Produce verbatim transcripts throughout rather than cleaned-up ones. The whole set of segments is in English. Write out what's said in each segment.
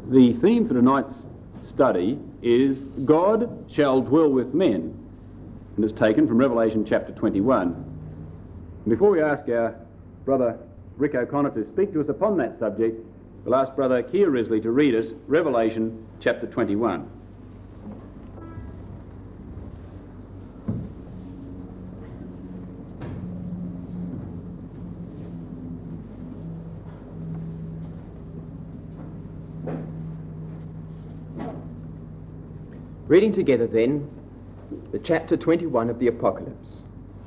The theme for tonight's study is God shall dwell with men, and is taken from Revelation chapter twenty-one. Before we ask our brother Rick O'Connor to speak to us upon that subject, we'll ask brother Keir Risley to read us Revelation chapter twenty-one. Reading together then the chapter twenty-one of the Apocalypse.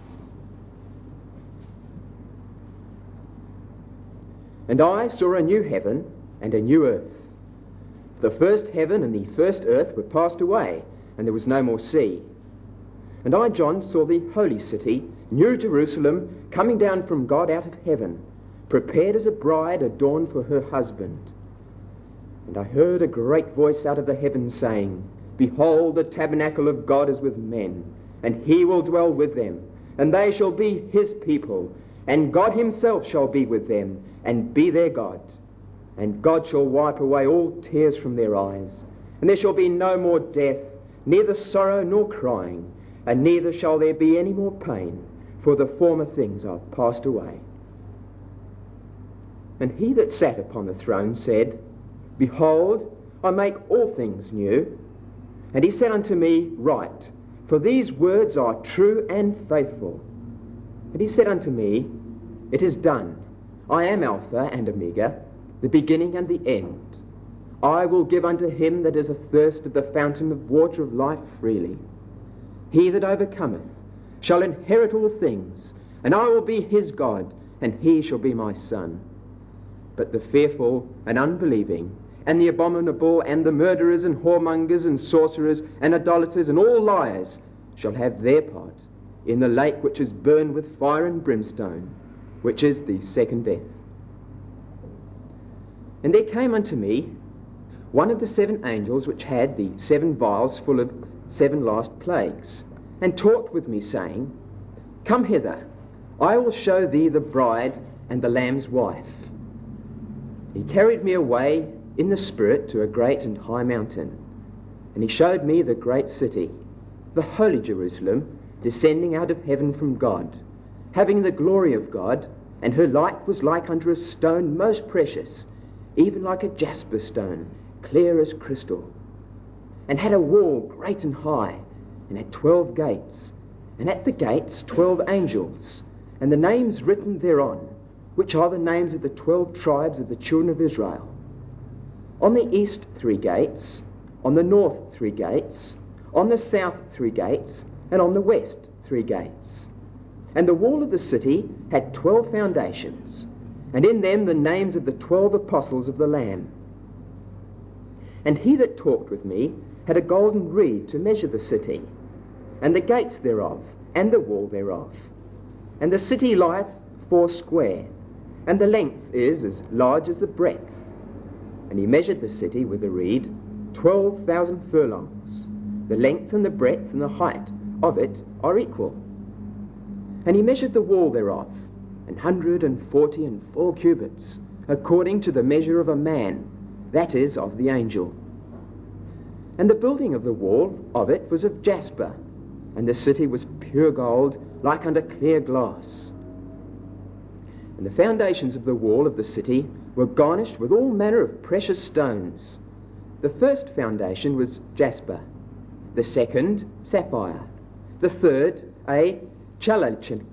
And I saw a new heaven and a new earth. The first heaven and the first earth were passed away, and there was no more sea. And I, John, saw the holy city, New Jerusalem, coming down from God out of heaven, prepared as a bride adorned for her husband. And I heard a great voice out of the heavens saying, Behold, the tabernacle of God is with men, and he will dwell with them, and they shall be his people, and God himself shall be with them, and be their God. And God shall wipe away all tears from their eyes, and there shall be no more death, neither sorrow nor crying, and neither shall there be any more pain, for the former things are passed away. And he that sat upon the throne said, Behold, I make all things new. And he said unto me, Write, for these words are true and faithful. And he said unto me, It is done. I am Alpha and Omega, the beginning and the end. I will give unto him that is athirst of the fountain of water of life freely. He that overcometh shall inherit all things, and I will be his God, and he shall be my son. But the fearful and unbelieving, and the abominable, and the murderers, and whoremongers, and sorcerers, and idolaters, and all liars, shall have their part in the lake which is burned with fire and brimstone, which is the second death. And there came unto me one of the seven angels which had the seven vials full of seven last plagues, and talked with me, saying, Come hither, I will show thee the bride and the Lamb's wife. He carried me away in the Spirit to a great and high mountain, and he showed me the great city, the holy Jerusalem, descending out of heaven from God, having the glory of God, and her light was like unto a stone most precious, even like a jasper stone, clear as crystal, and had a wall great and high, and had twelve gates, and at the gates twelve angels, and the names written thereon, which are the names of the twelve tribes of the children of Israel. On the east three gates, on the north three gates, on the south three gates, and on the west three gates. And the wall of the city had twelve foundations, and in them the names of the twelve apostles of the Lamb. And he that talked with me had a golden reed to measure the city, and the gates thereof, and the wall thereof. And the city lieth foursquare, and the length is as large as the breadth. And he measured the city with a reed, twelve thousand furlongs. The length and the breadth and the height of it are equal. And he measured the wall thereof, an hundred and forty and four cubits, according to the measure of a man, that is, of the angel. And the building of the wall of it was of jasper, and the city was pure gold, like unto clear glass. And the foundations of the wall of the city were garnished with all manner of precious stones. The first foundation was jasper, the second sapphire, the third a chalcedony,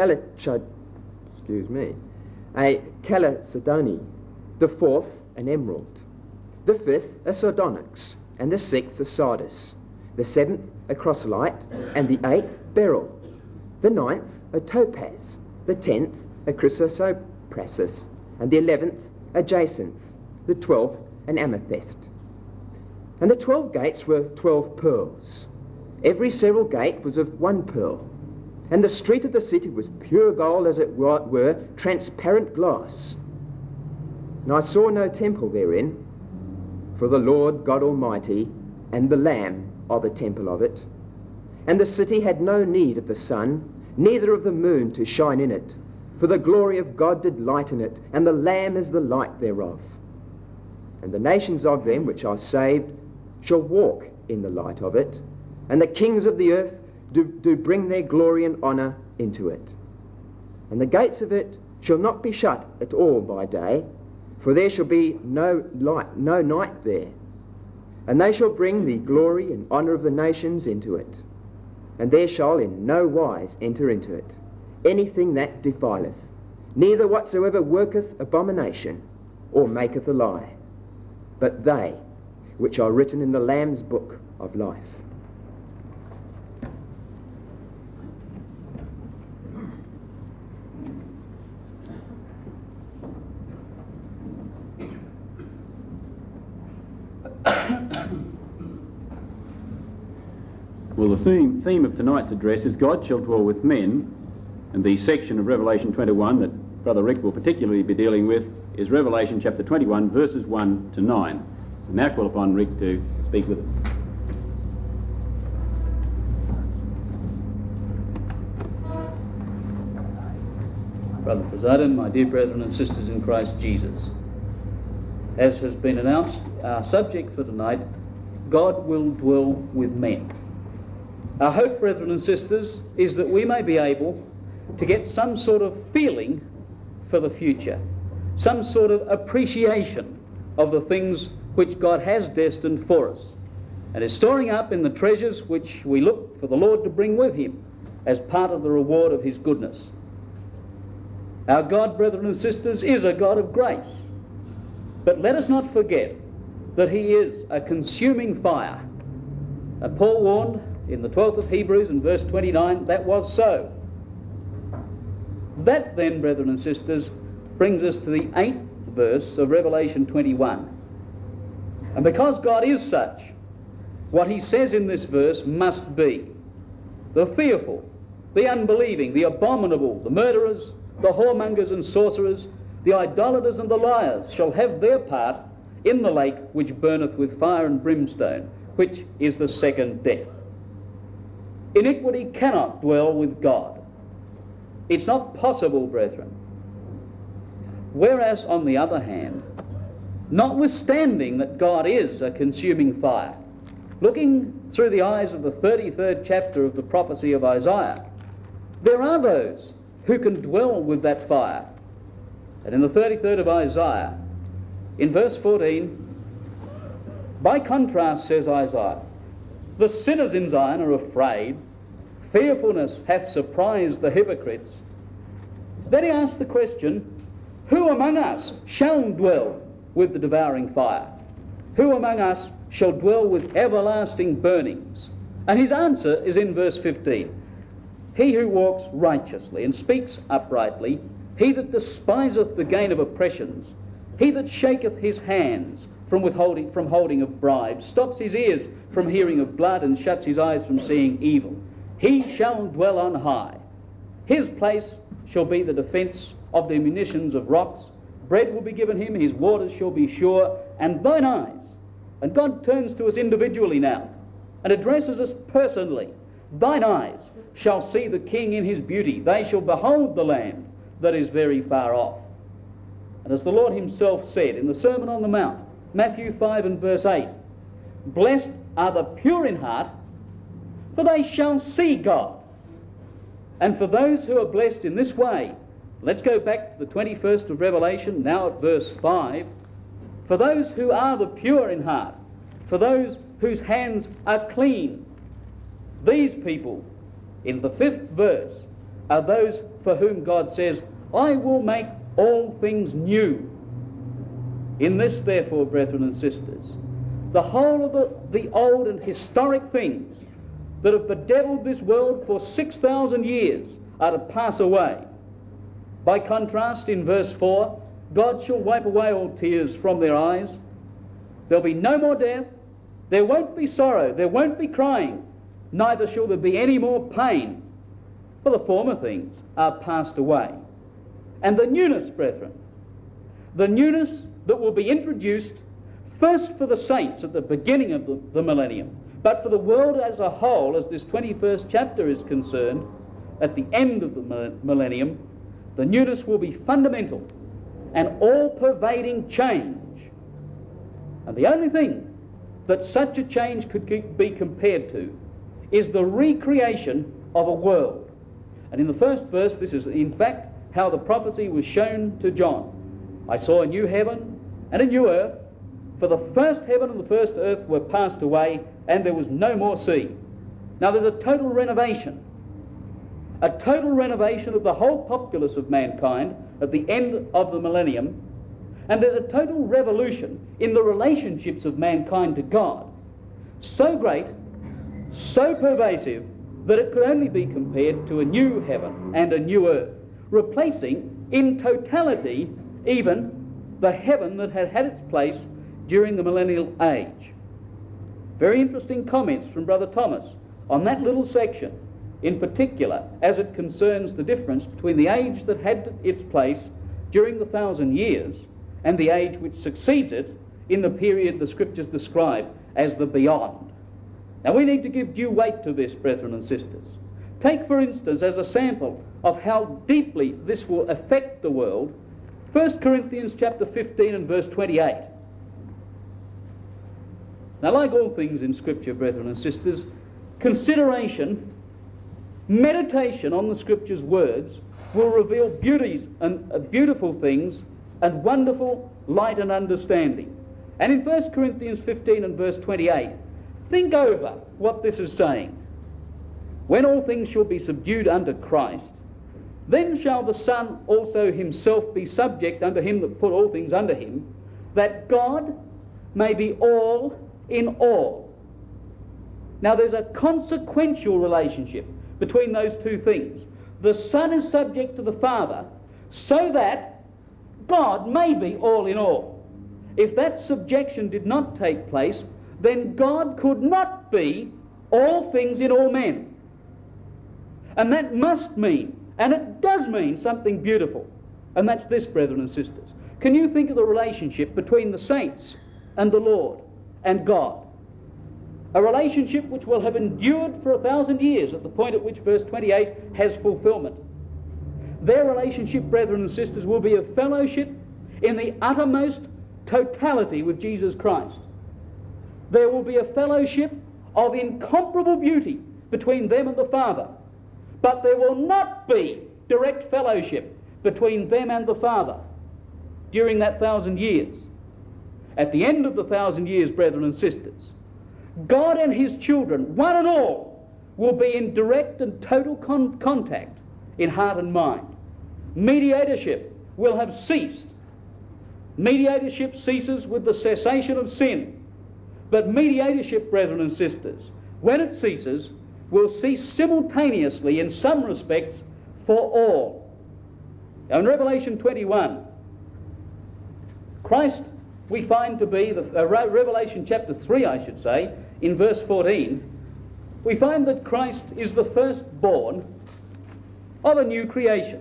excuse me, a chalcedony, the fourth an emerald, the fifth a sardonyx, and the sixth a sardis, the seventh a chrysolite, and the eighth beryl, the ninth a topaz, the tenth a chrysoprasus, and the eleventh a jacinth, the twelfth an amethyst. And the twelve gates were twelve pearls. Every several gate was of one pearl. And the street of the city was pure gold, as it were transparent glass. And I saw no temple therein, for the Lord God Almighty and the Lamb are the temple of it. And the city had no need of the sun, neither of the moon to shine in it, for the glory of God did lighten it, and the Lamb is the light thereof. and the nations of them which are saved shall walk in the light of it, and the kings of the earth do, do bring their glory and honour into it. And the gates of it shall not be shut at all by day, for there shall be no light, no night there. And they shall bring the glory and honour of the nations into it, and there shall in no wise enter into it anything that defileth, neither whatsoever worketh abomination, or maketh a lie, but they which are written in the Lamb's book of life. Well, the theme, theme of tonight's address is God shall dwell with men, and the section of Revelation twenty-one that Brother Rick will particularly be dealing with is Revelation chapter twenty-one, verses one to nine. I now call upon Rick to speak with us. Brother President, my dear brethren and sisters in Christ Jesus, as has been announced, our subject for tonight, God will dwell with men. Our hope, brethren and sisters, is that we may be able to get some sort of feeling for the future, some sort of appreciation of the things which God has destined for us, and is storing up in the treasures which we look for the Lord to bring with him as part of the reward of his goodness. Our God, brethren and sisters, is a God of grace, but let us not forget that he is a consuming fire. And Paul warned in the twelfth of Hebrews in verse twenty-nine, that was so. That then, brethren and sisters, brings us to the eighth verse of Revelation twenty-one. And because God is such, what he says in this verse must be: the fearful, the unbelieving, the abominable, the murderers, the whoremongers and sorcerers, the idolaters and the liars shall have their part in the lake which burneth with fire and brimstone, which is the second death. Iniquity cannot dwell with God. It's not possible, brethren. Whereas, on the other hand, notwithstanding that God is a consuming fire, looking through the eyes of the thirty-third chapter of the prophecy of Isaiah, there are those who can dwell with that fire. And in the thirty-third of Isaiah, in verse fourteen, by contrast, says Isaiah, the sinners in Zion are afraid, fearfulness hath surprised the hypocrites. Then he asks the question, who among us shall dwell with the devouring fire? Who among us shall dwell with everlasting burnings? And his answer is in verse fifteen. He who walks righteously and speaks uprightly, he that despiseth the gain of oppressions, he that shaketh his hands from withholding from holding of bribes, stops his ears from hearing of blood, and shuts his eyes from seeing evil, he shall dwell on high. His place shall be the defence of the munitions of rocks. Bread will be given him, his waters shall be sure, and thine eyes. And God turns to us individually now and addresses us personally. Thine eyes shall see the King in his beauty. They shall behold the land that is very far off. And as the Lord himself said in the Sermon on the Mount, Matthew five and verse eight, blessed are the pure in heart, for they shall see God. And for those who are blessed in this way, let's go back to the twenty-first of Revelation, now at verse five. For those who are the pure in heart, for those whose hands are clean, these people, in the fifth verse, are those for whom God says, I will make all things new. In this, therefore, brethren and sisters, the whole of the, the old and historic things that have bedeviled this world for six thousand years are to pass away. By contrast, in verse four, God shall wipe away all tears from their eyes. There'll be no more death. There won't be sorrow. There won't be crying. Neither shall there be any more pain. For the former things are passed away. And the newness, brethren, the newness that will be introduced first for the saints at the beginning of the, the millennium, but for the world as a whole, as this twenty-first chapter is concerned, at the end of the millennium, the newness will be fundamental and all-pervading change. And the only thing that such a change could be compared to is the recreation of a world. And in the first verse, this is in fact how the prophecy was shown to John. I saw a new heaven and a new earth, for the first heaven and the first earth were passed away, and there was no more sea. Now there's a total renovation, a total renovation of the whole populace of mankind at the end of the millennium, and there's a total revolution in the relationships of mankind to God, so great, so pervasive, that it could only be compared to a new heaven and a new earth, replacing in totality even the heaven that had had its place during the millennial age. Very interesting comments from Brother Thomas on that little section, in particular as it concerns the difference between the age that had its place during the thousand years and the age which succeeds it in the period the Scriptures describe as the beyond. Now we need to give due weight to this, brethren and sisters. Take, for instance, as a sample of how deeply this will affect the world, First Corinthians chapter fifteen and verse twenty-eight. Now, like all things in Scripture, brethren and sisters, consideration, meditation on the Scripture's words will reveal beauties and uh, beautiful things and wonderful light and understanding. And in First Corinthians fifteen and verse twenty-eight, think over what this is saying. When all things shall be subdued under Christ, then shall the Son also himself be subject unto him that put all things under him, that God may be all in all. Now there's a consequential relationship between those two things. The Son is subject to the Father so that God may be all in all. If that subjection did not take place, then God could not be all things in all men. And that must mean, and it does mean, something beautiful. And that's this, brethren and sisters. Can you think of the relationship between the saints and the Lord and God? A relationship which will have endured for a thousand years at the point at which verse twenty-eight has fulfillment. Their relationship, brethren and sisters, will be of fellowship in the uttermost totality with Jesus Christ. There will be a fellowship of incomparable beauty between them and the Father. But there will not be direct fellowship between them and the Father during that thousand years. At the end of the thousand years, brethren and sisters, God and his children, one and all, will be in direct and total con- contact in heart and mind. Mediatorship will have ceased. Mediatorship ceases with the cessation of sin. But mediatorship, brethren and sisters, when it ceases, will cease simultaneously in some respects for all. Now in Revelation twenty-one, Christ we find to be, the uh, Revelation chapter three I should say, in verse fourteen, we find that Christ is the firstborn of a new creation.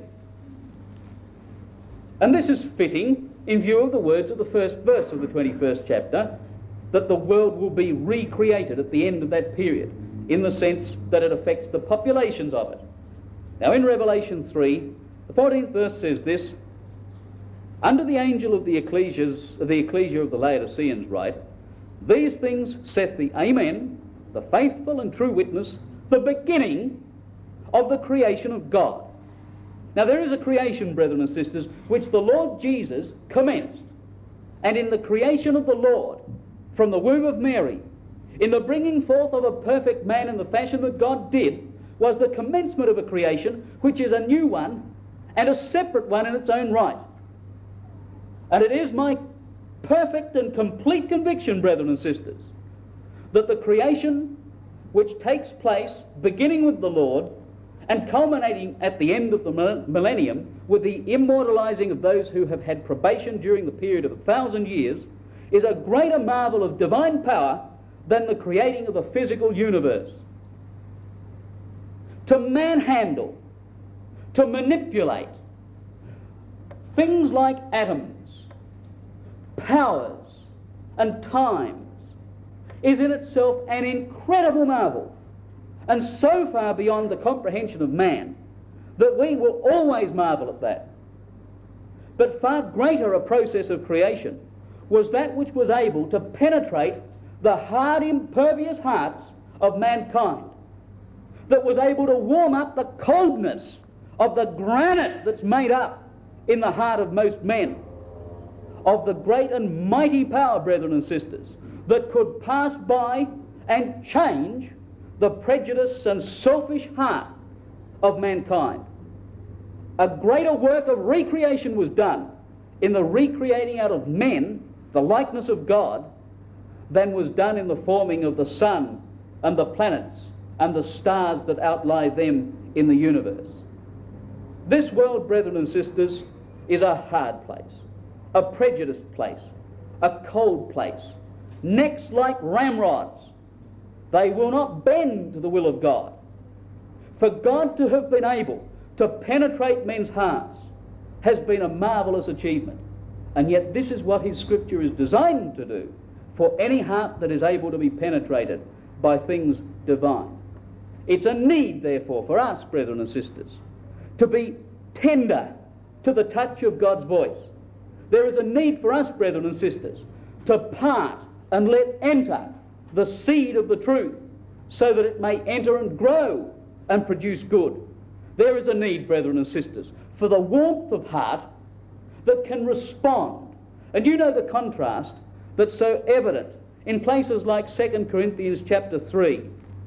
And this is fitting in view of the words of the first verse of the twenty-first chapter, that the world will be recreated at the end of that period, in the sense that it affects the populations of it. Now in Revelation three, the fourteenth verse says this: Under the angel of the ecclesias, the ecclesia of the Laodiceans write, These things saith the Amen, the faithful and true witness, the beginning of the creation of God. Now there is a creation, brethren and sisters, which the Lord Jesus commenced. And in the creation of the Lord, from the womb of Mary, in the bringing forth of a perfect man in the fashion that God did, was the commencement of a creation which is a new one and a separate one in its own right. And it is my perfect and complete conviction, brethren and sisters, that the creation which takes place beginning with the Lord and culminating at the end of the millennium with the immortalizing of those who have had probation during the period of a thousand years is a greater marvel of divine power than the creating of the physical universe. To manhandle, to manipulate things like atoms, powers, and times is in itself an incredible marvel, and so far beyond the comprehension of man that we will always marvel at that. But far greater a process of creation was that which was able to penetrate the hard, impervious hearts of mankind, that was able to warm up the coldness of the granite that's made up in the heart of most men, of the great and mighty power, brethren and sisters, that could pass by and change the prejudice and selfish heart of mankind. A greater work of recreation was done in the recreating out of men the likeness of God than was done in the forming of the sun and the planets and the stars that outlie them in the universe. This world, brethren and sisters, is a hard place, a prejudiced place, a cold place. Necks like ramrods. They will not bend to the will of God. For God to have been able to penetrate men's hearts has been a marvellous achievement. And yet this is what his scripture is designed to do for any heart that is able to be penetrated by things divine. It's a need, therefore, for us, brethren and sisters, to be tender to the touch of God's voice. There is a need for us, brethren and sisters, to part and let enter the seed of the truth so that it may enter and grow and produce good. There is a need, brethren and sisters, for the warmth of heart that can respond. And you know the contrast that's so evident in places like Second Corinthians chapter three.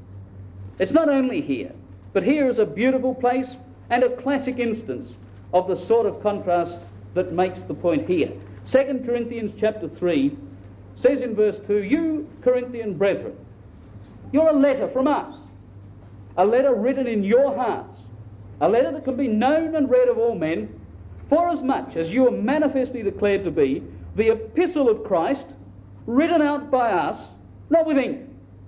It's not only here, but here is a beautiful place and a classic instance of the sort of contrast that makes the point here. Second Corinthians chapter three says in verse two, "You Corinthian brethren, you're a letter from us, a letter written in your hearts, a letter that can be known and read of all men, forasmuch as you are manifestly declared to be the epistle of Christ, written out by us, not with ink,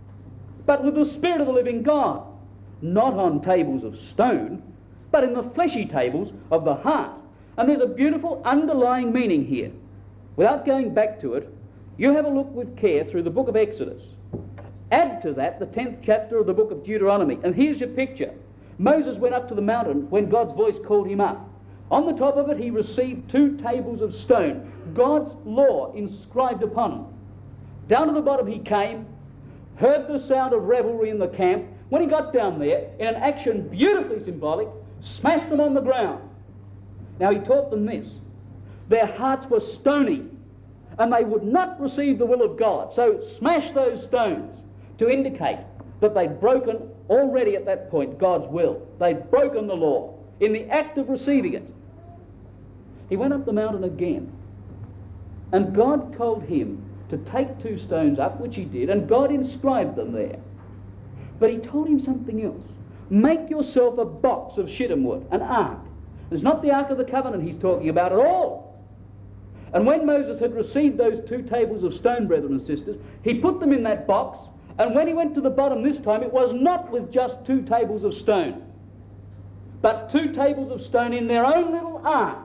but with the Spirit of the living God, not on tables of stone, but in the fleshy tables of the heart." And there's a beautiful underlying meaning here. Without going back to it, you have a look with care through the book of Exodus. Add to that the tenth chapter of the book of Deuteronomy, and here's your picture. Moses went up to the mountain when God's voice called him up. On the top of it he received two tables of stone, God's law inscribed upon them. Down to the bottom he came, heard the sound of revelry in the camp. When he got down there, in an action beautifully symbolic, smashed them on the ground. Now he taught them this: their hearts were stony and they would not receive the will of God. So smash those stones to indicate that they'd broken already at that point God's will. They'd broken the law in the act of receiving it. He went up the mountain again, and God told him to take two stones up, which he did, and God inscribed them there. But he told him something else. Make yourself a box of shittim wood, an ark. It's not the Ark of the Covenant he's talking about at all. And when Moses had received those two tables of stone, brethren and sisters, he put them in that box, and when he went to the bottom this time, it was not with just two tables of stone, but two tables of stone in their own little ark.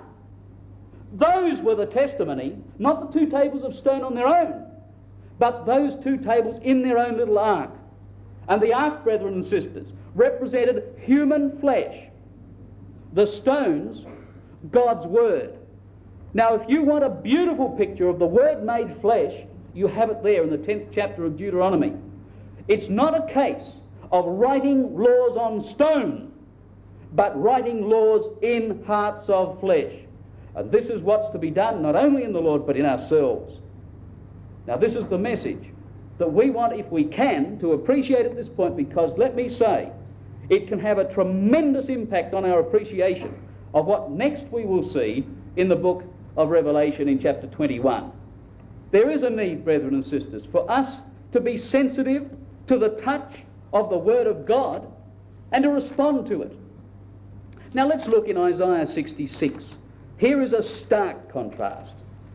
Those were the testimony, not the two tables of stone on their own, but those two tables in their own little ark. And the ark, brethren and sisters, represented human flesh. The stones, God's Word. Now, if you want a beautiful picture of the Word made flesh, you have it there in the tenth chapter of Deuteronomy. It's not a case of writing laws on stone, but writing laws in hearts of flesh. And this is what's to be done not only in the Lord, but in ourselves. Now, this is the message that we want, if we can, to appreciate at this point, because, let me say, it can have a tremendous impact on our appreciation of what next we will see in the book of Revelation in chapter twenty-one. There is a need, brethren and sisters, for us to be sensitive to the touch of the Word of God and to respond to it. Now let's look in Isaiah sixty-six. Here is a stark contrast.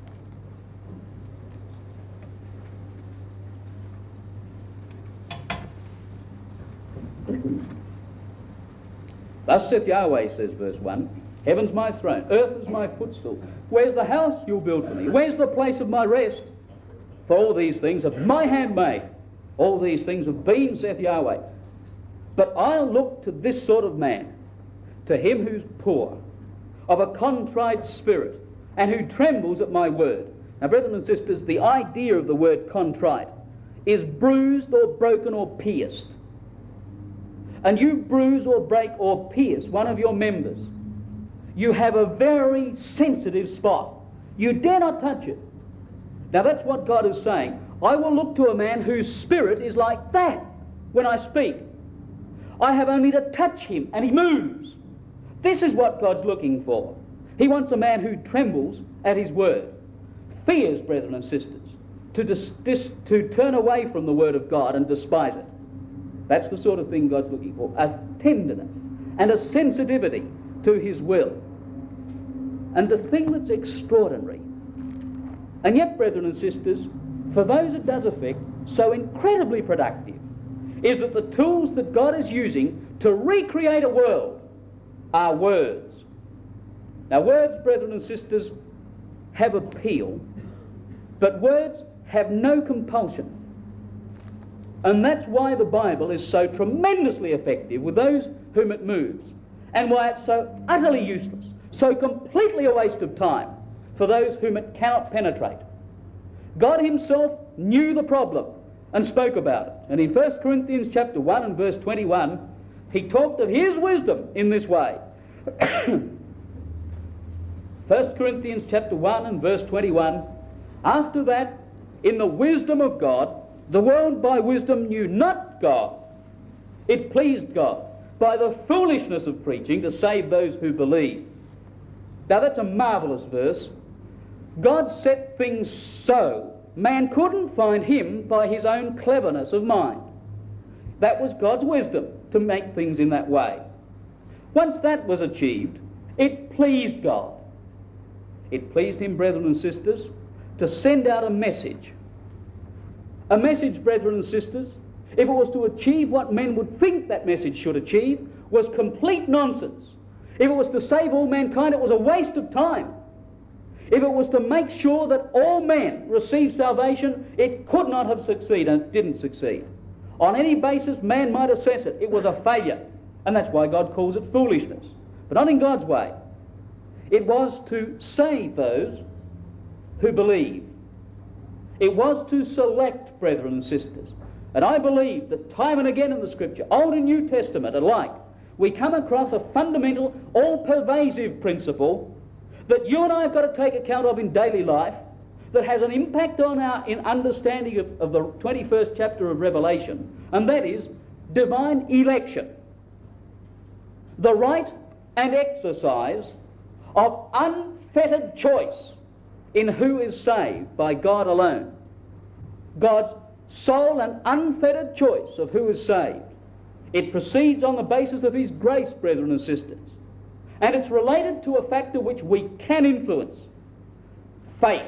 Thus saith Yahweh, says verse one, heaven's my throne, earth is my footstool. Where's the house you'll build for me? Where's the place of my rest? For all these things have my hand made. All these things have been, saith Yahweh. But I'll look to this sort of man, to him who's poor, of a contrite spirit, and who trembles at my word. Now, brethren and sisters, the idea of the word contrite is bruised or broken or pierced. And you bruise or break or pierce one of your members, you have a very sensitive spot. You dare not touch it. Now that's what God is saying. I will look to a man whose spirit is like that when I speak. I have only to touch him and he moves. This is what God's looking for. He wants a man who trembles at his word, fears, brethren and sisters, to, dis- dis- to turn away from the word of God and despise it. That's the sort of thing God's looking for. A tenderness and a sensitivity to his will. And the thing that's extraordinary, and yet, brethren and sisters, for those it does affect, so incredibly productive, is that the tools that God is using to recreate a world are words. Now, words, brethren and sisters, have appeal, but words have no compulsion. And that's why the Bible is so tremendously effective with those whom it moves, and why it's so utterly useless, so completely a waste of time for those whom it cannot penetrate. God himself knew the problem and spoke about it. And in First Corinthians chapter one and verse twenty-one, he talked of his wisdom in this way. First Corinthians chapter one and verse twenty-one, after that, in the wisdom of God, the world by wisdom knew not God. It pleased God by the foolishness of preaching to save those who believe. Now that's a marvellous verse. God set things so man couldn't find him by his own cleverness of mind. That was God's wisdom to make things in that way. Once that was achieved, it pleased God. It pleased him, brethren and sisters, to send out a message. A message, brethren and sisters, if it was to achieve what men would think that message should achieve, was complete nonsense. If it was to save all mankind, it was a waste of time. If it was to make sure that all men received salvation, it could not have succeeded, and it didn't succeed. On any basis man might assess it, it was a failure. And that's why God calls it foolishness. But not in God's way. It was to save those who believe. It was to select, brethren and sisters. And I believe that time and again in the Scripture, Old and New Testament alike, we come across a fundamental, all-pervasive principle that you and I have got to take account of in daily life, that has an impact on our in understanding of, of the twenty-first chapter of Revelation, and that is divine election. The right and exercise of unfettered choice in who is saved by God alone. God's sole and unfettered choice of who is saved. It proceeds on the basis of his grace, brethren and sisters. And it's related to a factor which we can influence. Faith.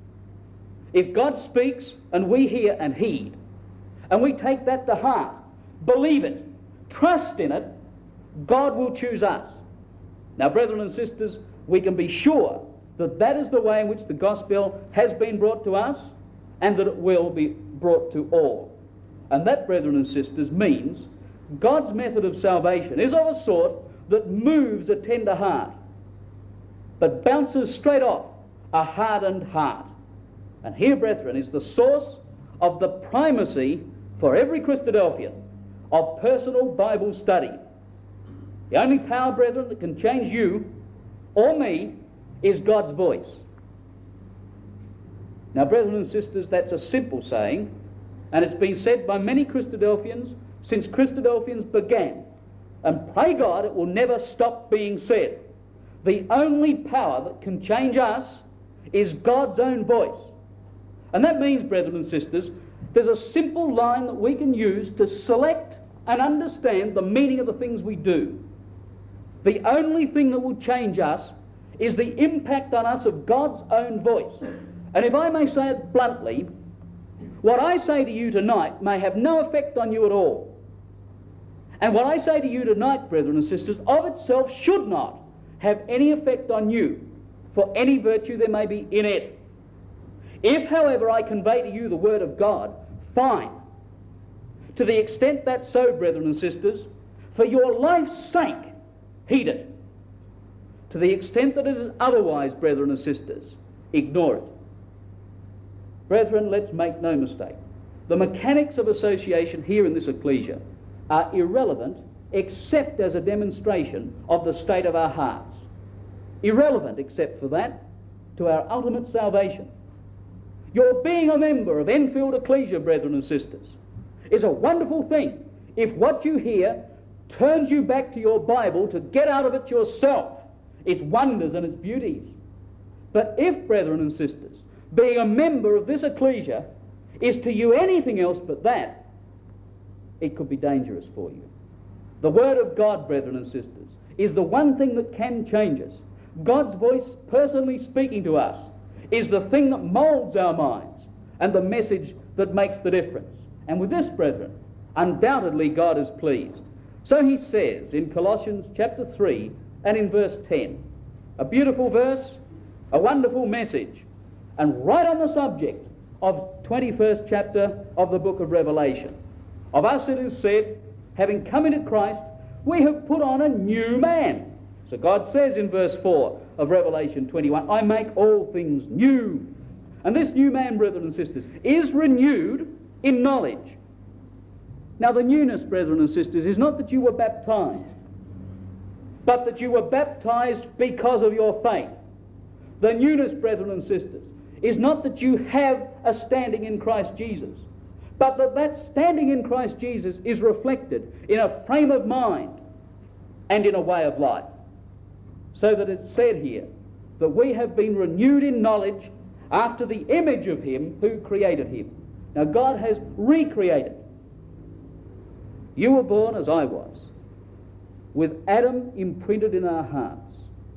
If God speaks and we hear and heed, and we take that to heart, believe it, trust in it, God will choose us. Now, brethren and sisters, we can be sure that that is the way in which the gospel has been brought to us, and that it will be brought to all. And that, brethren and sisters, means God's method of salvation is of a sort that moves a tender heart, but bounces straight off a hardened heart. And here, brethren, is the source of the primacy for every Christadelphian of personal Bible study. The only power, brethren, that can change you or me is God's voice. Now, brethren and sisters, that's a simple saying, and it's been said by many Christadelphians since Christadelphians began. And pray God it will never stop being said. The only power that can change us is God's own voice. And that means, brethren and sisters, there's a simple line that we can use to select and understand the meaning of the things we do. The only thing that will change us is the impact on us of God's own voice. And if I may say it bluntly, what I say to you tonight may have no effect on you at all. And what I say to you tonight, brethren and sisters, of itself should not have any effect on you, for any virtue there may be in it. If, however, I convey to you the word of God, fine. To the extent that's so, brethren and sisters, for your life's sake, heed it. To the extent that it is otherwise, brethren and sisters, ignore it. Brethren, let's make no mistake. The mechanics of association here in this ecclesia are irrelevant except as a demonstration of the state of our hearts. Irrelevant except for that to our ultimate salvation. Your being a member of Enfield Ecclesia, brethren and sisters, is a wonderful thing if what you hear turns you back to your Bible to get out of it yourself its wonders and its beauties. But if, brethren and sisters, being a member of this ecclesia is to you anything else but that, it could be dangerous for you. The Word of God, brethren and sisters, is the one thing that can change us. God's voice personally speaking to us is the thing that moulds our minds and the message that makes the difference. And with this, brethren, undoubtedly God is pleased. So he says in Colossians chapter three and in verse ten, a beautiful verse, a wonderful message, and right on the subject of twenty-first chapter of the book of Revelation. Of us it is said, having come into Christ, we have put on a new man. So God says in verse four of Revelation twenty-one, I make all things new. And this new man, brethren and sisters, is renewed in knowledge. Now the newness, brethren and sisters, is not that you were baptized, but that you were baptized because of your faith. The newness, brethren and sisters, is not that you have a standing in Christ Jesus, but that that standing in Christ Jesus is reflected in a frame of mind and in a way of life. So that it's said here that we have been renewed in knowledge after the image of him who created him. Now God has recreated. You were born as I was, with Adam imprinted in our hearts.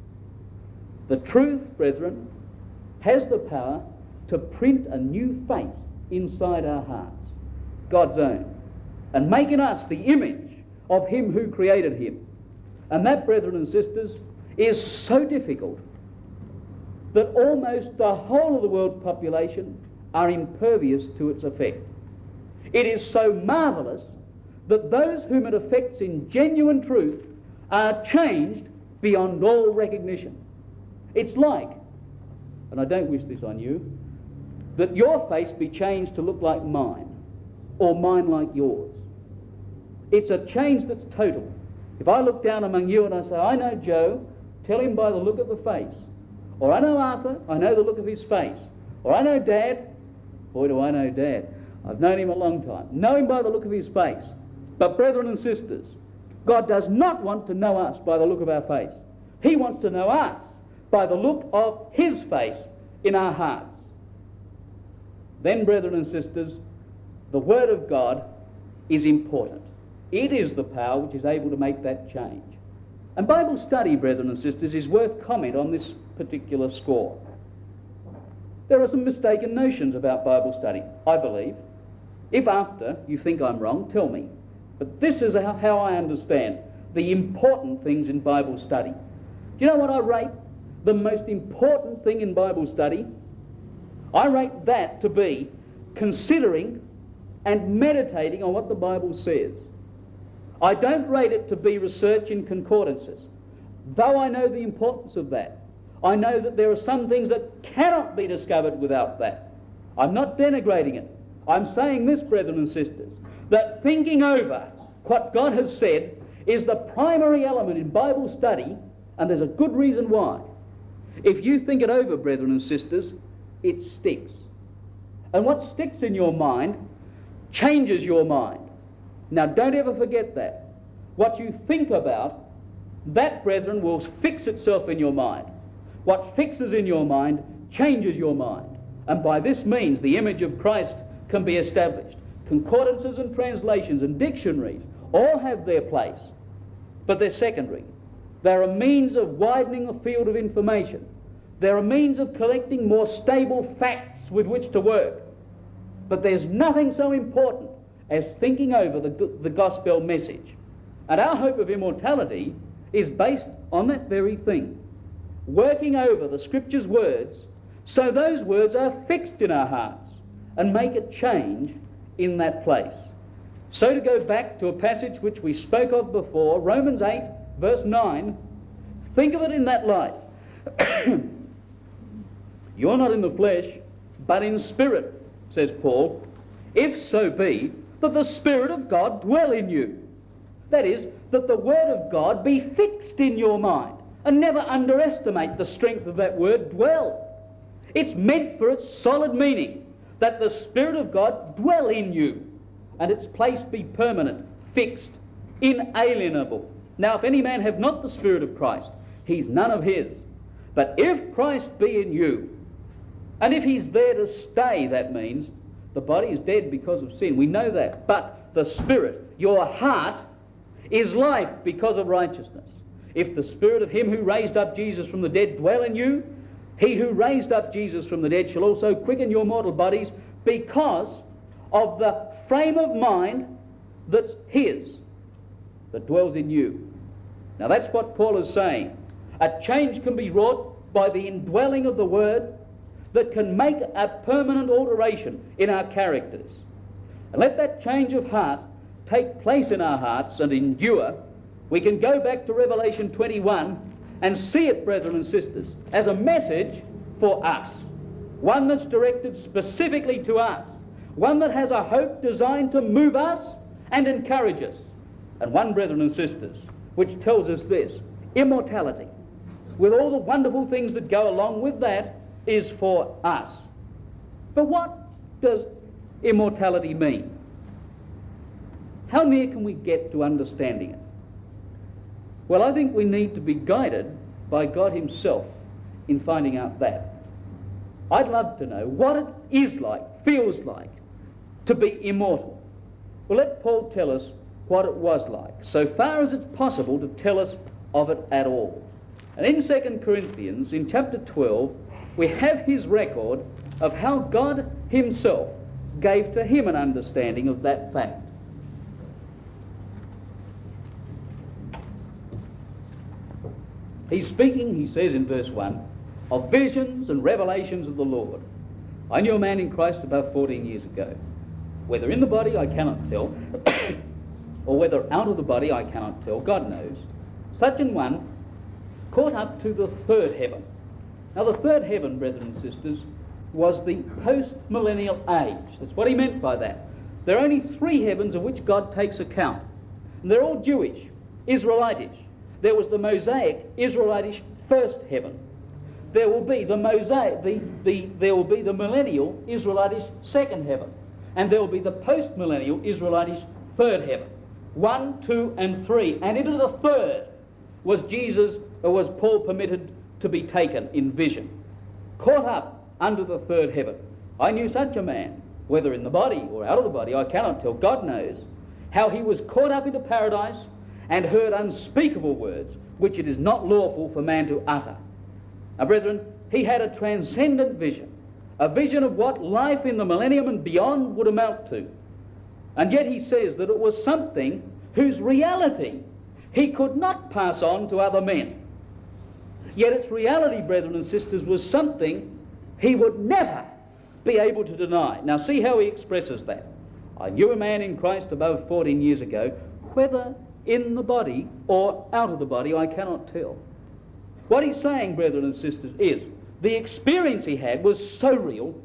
The truth, brethren, has the power to print a new face inside our hearts, God's own, and make in us the image of him who created him. And that, brethren and sisters, is so difficult that almost the whole of the world's population are impervious to its effect. It is so marvellous that those whom it affects in genuine truth are changed beyond all recognition. It's like, and I don't wish this on you, that your face be changed to look like mine, or mine like yours. It's a change that's total. If I look down among you and I say, I know Joe, tell him by the look of the face. Or I know Arthur, I know the look of his face. Or I know Dad, boy do I know Dad. I've known him a long time. Know him by the look of his face. But brethren and sisters, God does not want to know us by the look of our face. He wants to know us by the look of his face in our hearts. Then, brethren and sisters, the Word of God is important. It is the power which is able to make that change. And Bible study, brethren and sisters, is worth comment on this particular score. There are some mistaken notions about Bible study, I believe. If after you think I'm wrong, tell me. But this is how, how I understand the important things in Bible study. Do you know what I rate the most important thing in Bible study? I rate that to be considering and meditating on what the Bible says. I don't rate it to be research in concordances, though I know the importance of that. I know that there are some things that cannot be discovered without that. I'm not denigrating it. I'm saying this, brethren and sisters, that thinking over what God has said is the primary element in Bible study, and there's a good reason why. If you think it over, brethren and sisters, it sticks. And what sticks in your mind changes your mind. Now, don't ever forget that. What you think about, that, brethren, will fix itself in your mind. What fixes in your mind changes your mind. And by this means, the image of Christ can be established. Concordances and translations and dictionaries all have their place, but they're secondary. They're a means of widening the field of information. They're a means of collecting more stable facts with which to work. But there's nothing so important as thinking over the, the gospel message. And our hope of immortality is based on that very thing. Working over the Scripture's words so those words are fixed in our hearts and make a change in that place. So to go back to a passage which we spoke of before, Romans eight, verse nine, think of it in that light. You're not in the flesh, but in spirit, says Paul, if so be that the Spirit of God dwell in you. That is, that the Word of God be fixed in your mind. And never underestimate the strength of that word, dwell. It's meant for its solid meaning, that the Spirit of God dwell in you, and its place be permanent, fixed, inalienable. Now, if any man have not the Spirit of Christ, he's none of his. But if Christ be in you, and if he's there to stay, that means the body is dead because of sin. We know that. But the Spirit, your heart, is life because of righteousness. If the Spirit of him who raised up Jesus from the dead dwell in you, he who raised up Jesus from the dead shall also quicken your mortal bodies because of the frame of mind that's his, that dwells in you. Now that's what Paul is saying. A change can be wrought by the indwelling of the Word that can make a permanent alteration in our characters. And let that change of heart take place in our hearts and endure. We can go back to Revelation twenty-one and see it, brethren and sisters, as a message for us. One that's directed specifically to us. One that has a hope designed to move us and encourage us. And one, brethren and sisters, which tells us this: immortality, with all the wonderful things that go along with that, is for us. But what does immortality mean? How near can we get to understanding it? Well, I think we need to be guided by God himself in finding out that. I'd love to know what it is like, feels like, to be immortal. Well, let Paul tell us what it was like, so far as it's possible to tell us of it at all. And in Second Corinthians, in chapter twelve, we have his record of how God himself gave to him an understanding of that fact. He's speaking, he says in verse one, of visions and revelations of the Lord. I knew a man in Christ about fourteen years ago. Whether in the body I cannot tell, or whether out of the body I cannot tell, God knows. Such an one caught up to the third heaven. Now the third heaven, brethren and sisters, was the post-millennial age. That's what he meant by that. There are only three heavens of which God takes account. And they're all Jewish, Israelitish. There was the Mosaic, Israelitish first heaven. There will be the Mosaic, the, the, there will be the millennial, Israelitish second heaven. And there will be the post-millennial, Israelitish third heaven. One, two, and three. And into the third was Jesus, or was Paul permitted to be taken in vision. Caught up under the third heaven. I knew such a man, whether in the body or out of the body, I cannot tell, God knows, how he was caught up into paradise and heard unspeakable words which it is not lawful for man to utter. Now, brethren, he had a transcendent vision, a vision of what life in the millennium and beyond would amount to. And yet he says that it was something whose reality he could not pass on to other men. Yet its reality, brethren and sisters, was something he would never be able to deny. Now see how he expresses that. I knew a man in Christ above fourteen years ago, whether in the body or out of the body I cannot tell. What he's saying, brethren and sisters, is the experience he had was so real,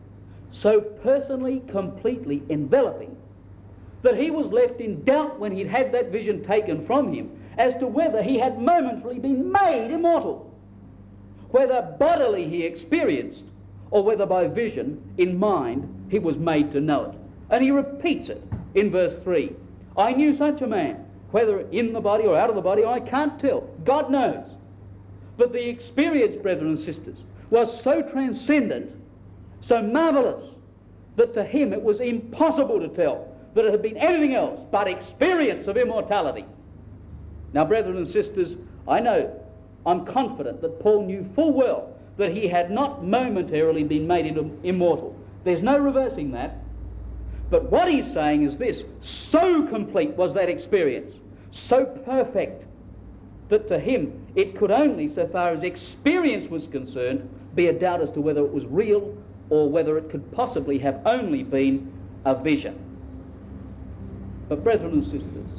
so personally, completely enveloping, that he was left in doubt when he'd had that vision taken from him as to whether he had momentarily been made immortal, whether bodily he experienced or whether by vision in mind he was made to know it. And he repeats it in verse three. I knew such a man, whether in the body or out of the body, I can't tell. God knows. But the experience, brethren and sisters, was so transcendent, so marvellous, that to him it was impossible to tell that it had been anything else but experience of immortality. Now, brethren and sisters, I know, I'm confident that Paul knew full well that he had not momentarily been made into immortal. There's no reversing that. But what he's saying is this: so complete was that experience, so perfect, that to him it could only, so far as experience was concerned, be a doubt as to whether it was real or whether it could possibly have only been a vision. But brethren and sisters,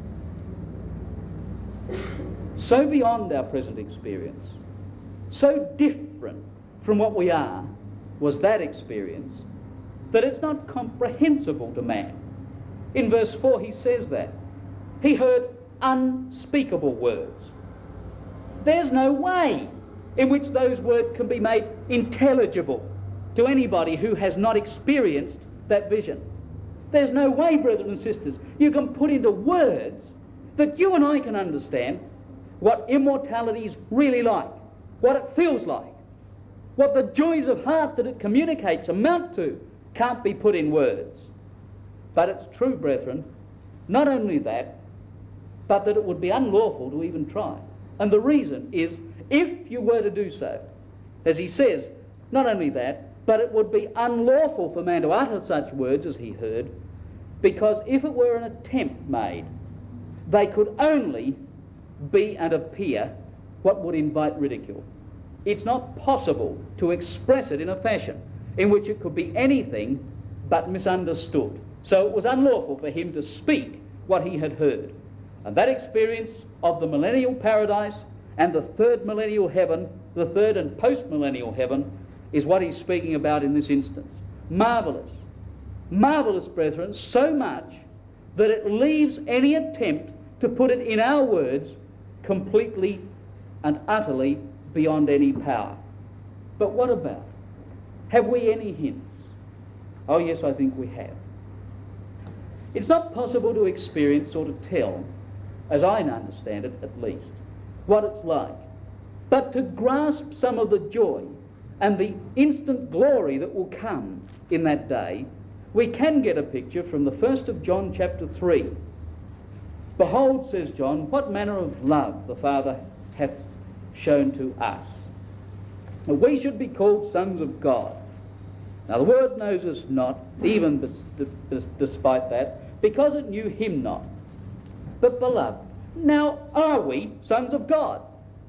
so beyond our present experience, so different from what we are, was that experience, that it's not comprehensible to man. In verse four he says that. He heard unspeakable words. There's no way in which those words can be made intelligible to anybody who has not experienced that vision. There's no way, brethren and sisters, you can put into words that you and I can understand what immortality is really like, what it feels like, what the joys of heart that it communicates amount to can't be put in words. But it's true, brethren, not only that, but that it would be unlawful to even try. And the reason is, if you were to do so, as he says, not only that, but it would be unlawful for man to utter such words as he heard, because if it were an attempt made, they could only be and appear what would invite ridicule. It's not possible to express it in a fashion in which it could be anything but misunderstood. So it was unlawful for him to speak what he had heard. And that experience of the millennial paradise and the third millennial heaven, the third and post-millennial heaven, is what he's speaking about in this instance. Marvellous. Marvellous, brethren, so much that it leaves any attempt to put it in our words completely and utterly beyond any power. But what about? Have we any hints? Oh yes, I think we have. It's not possible to experience or to tell, as I understand it at least, what it's like. But to grasp some of the joy and the instant glory that will come in that day, we can get a picture from the first of John chapter three. Behold, says John, what manner of love the Father hath shown to us, that we should be called sons of God. Now the word knows us not, even des- des- despite that, because it knew him not. But beloved, now are we sons of God?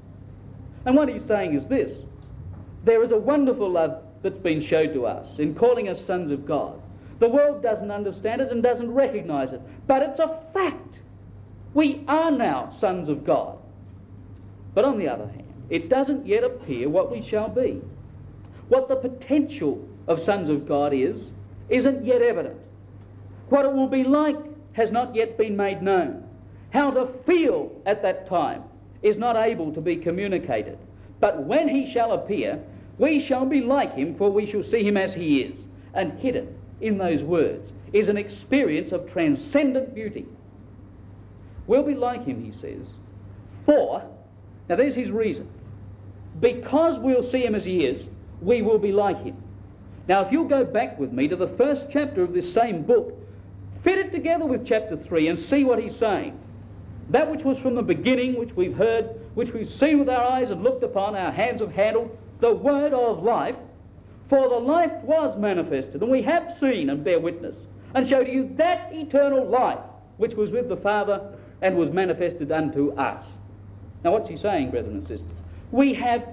And what he's saying is this: there is a wonderful love that's been showed to us in calling us sons of God. The world doesn't understand it and doesn't recognise it, but it's a fact. We are now sons of God. But on the other hand, it doesn't yet appear what we shall be. What the potential of sons of God is, isn't yet evident. What it will be like has not yet been made known. How to feel at that time is not able to be communicated. But when he shall appear, we shall be like him, for we shall see him as he is. And hidden in those words is an experience of transcendent beauty. We'll be like him, he says, for, now there's his reason, because we'll see him as he is, we will be like him. Now if you'll go back with me to the first chapter of this same book, fit it together with chapter three and see what he's saying. That which was from the beginning, which we've heard, which we've seen with our eyes and looked upon, our hands have handled, the word of life. For the life was manifested, and we have seen and bear witness, and showed you that eternal life which was with the Father and was manifested unto us. Now what's he saying, brethren and sisters? We have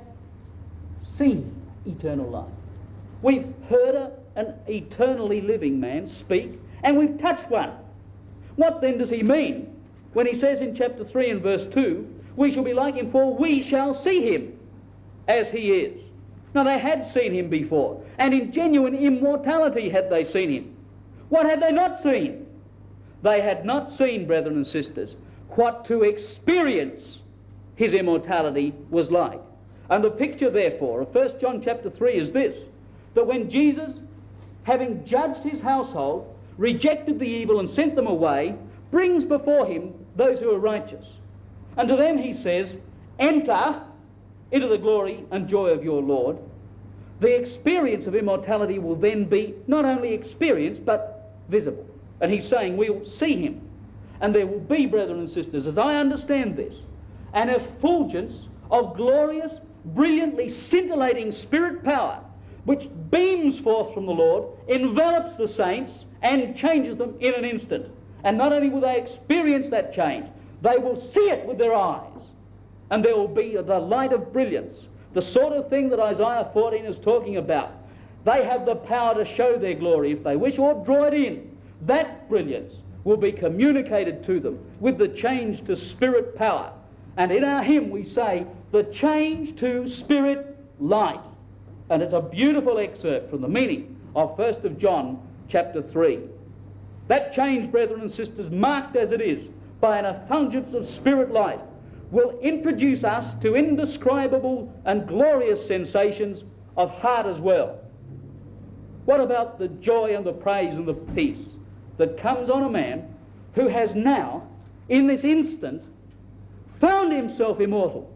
seen eternal life. We've heard a, an eternally living man speak, and we've touched one. What then does he mean when he says in chapter three and verse two, we shall be like him, for we shall see him as he is? Now they had seen him before, and in genuine immortality had they seen him. What had they not seen? They had not seen, brethren and sisters, what to experience his immortality was like. And the picture, therefore, of First John chapter three is this: that when Jesus, having judged his household, rejected the evil and sent them away, brings before him those who are righteous. And to them he says, enter into the glory and joy of your Lord. The experience of immortality will then be not only experienced but visible. And he's saying we'll see him. And there will be, brethren and sisters, as I understand this, an effulgence of glorious, brilliantly scintillating spirit power which beams forth from the Lord, envelops the saints and changes them in an instant. And not only will they experience that change, they will see it with their eyes. And there will be the light of brilliance, the sort of thing that Isaiah fourteen is talking about. They have the power to show their glory if they wish, or draw it in. That brilliance will be communicated to them with the change to spirit power. And in our hymn we say, the change to spirit light. And it's a beautiful excerpt from the meaning of First of John chapter three. That change, brethren and sisters, marked as it is by an effulgence of spirit light, will introduce us to indescribable and glorious sensations of heart as well. What about the joy and the praise and the peace that comes on a man who has now, in this instant, found himself immortal,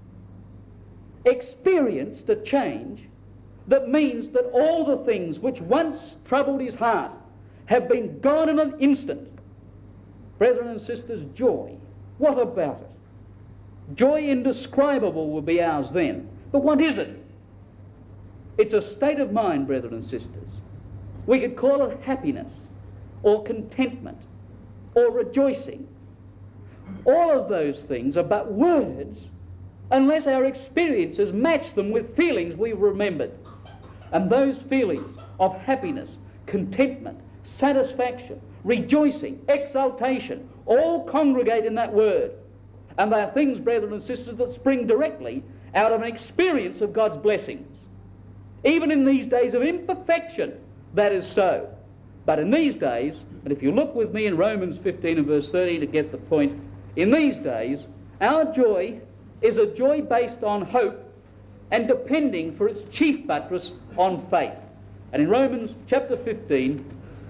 experienced a change that means that all the things which once troubled his heart have been gone in an instant? Brethren and sisters, joy. What about it? Joy indescribable will be ours then. But what is it? It's a state of mind, brethren and sisters. We could call it happiness, or contentment, or rejoicing. All of those things are but words unless our experiences match them with feelings we've remembered. And those feelings of happiness, contentment, satisfaction, rejoicing, exultation, all congregate in that word. And they are things, brethren and sisters, that spring directly out of an experience of God's blessings. Even in these days of imperfection, that is so. But in these days, and if you look with me in Romans fifteen and verse thirty to get the point, in these days, our joy is a joy based on hope and depending for its chief buttress on faith. And in Romans chapter fifteen,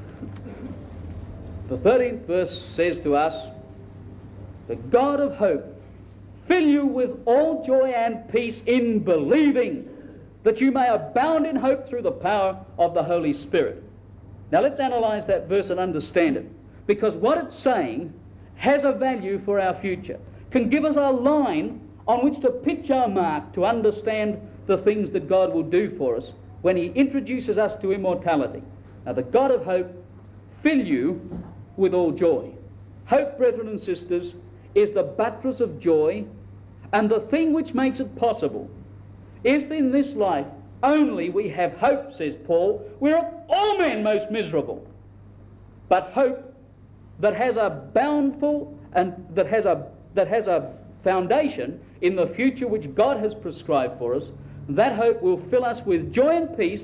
the thirteenth verse says to us, "The God of hope fill you with all joy and peace in believing, that you may abound in hope through the power of the Holy Spirit." Now let's analyse that verse and understand it, because what it's saying has a value for our future, can give us a line on which to pitch our mark to understand the things that God will do for us when he introduces us to immortality. Now, the God of hope fill you with all joy. Hope, brethren and sisters, is the buttress of joy and the thing which makes it possible. If in this life only we have hope, says Paul, we're of all men most miserable. But hope that has a bountiful and that has a that has a foundation in the future which God has prescribed for us, that hope will fill us with joy and peace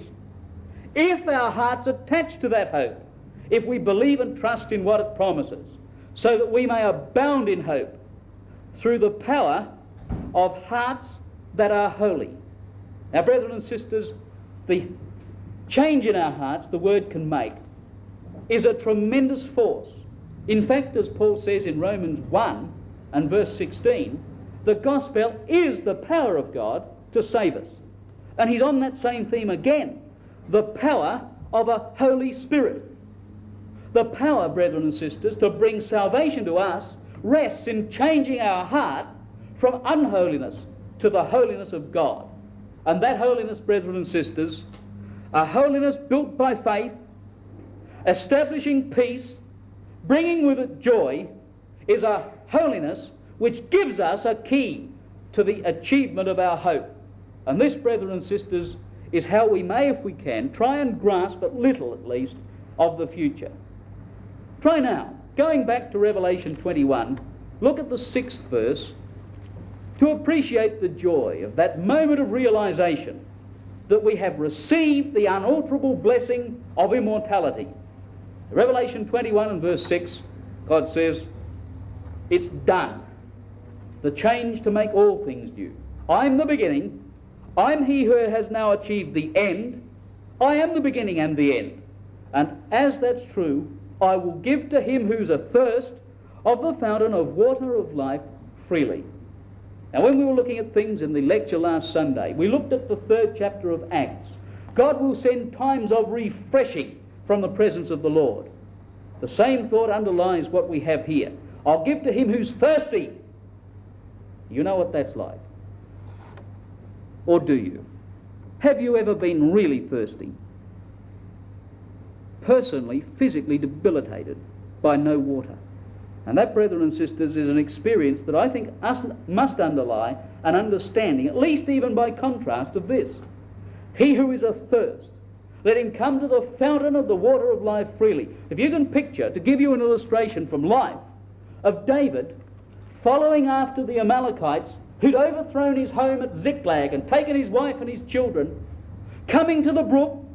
if our hearts attach to that hope, if we believe and trust in what it promises, so that we may abound in hope through the power of hearts that are holy. Now, brethren and sisters, the change in our hearts the word can make is a tremendous force. In fact, as Paul says in Romans one and verse sixteen, the gospel is the power of God to save us. And he's on that same theme again, the power of a Holy Spirit. The power, brethren and sisters, to bring salvation to us rests in changing our heart from unholiness to the holiness of God. And that holiness, brethren and sisters, a holiness built by faith, establishing peace, bringing with it joy, is a holiness which gives us a key to the achievement of our hope. And this, brethren and sisters, is how we may, if we can, try and grasp a little at least of the future. Try now, going back to Revelation twenty-one, look at the sixth verse to appreciate the joy of that moment of realization that we have received the unalterable blessing of immortality. Revelation twenty-one and verse six, God says, it's done. The change to make all things new. I'm the beginning. I'm he who has now achieved the end. I am the beginning and the end. And as that's true, I will give to him who's athirst of the fountain of water of life freely. Now, when we were looking at things in the lecture last Sunday, we looked at the third chapter of Acts. God will send times of refreshing from the presence of the Lord. The same thought underlies what we have here. I'll give to him who's thirsty. You know what that's like. Or do you? Have you ever been really thirsty? Personally, physically debilitated by no water. And that, brethren and sisters, is an experience that I think us must underlie an understanding, at least even by contrast of this. He who is athirst, let him come to the fountain of the water of life freely. If you can picture, to give you an illustration from life, of David following after the Amalekites who'd overthrown his home at Ziklag and taken his wife and his children, coming to the brook,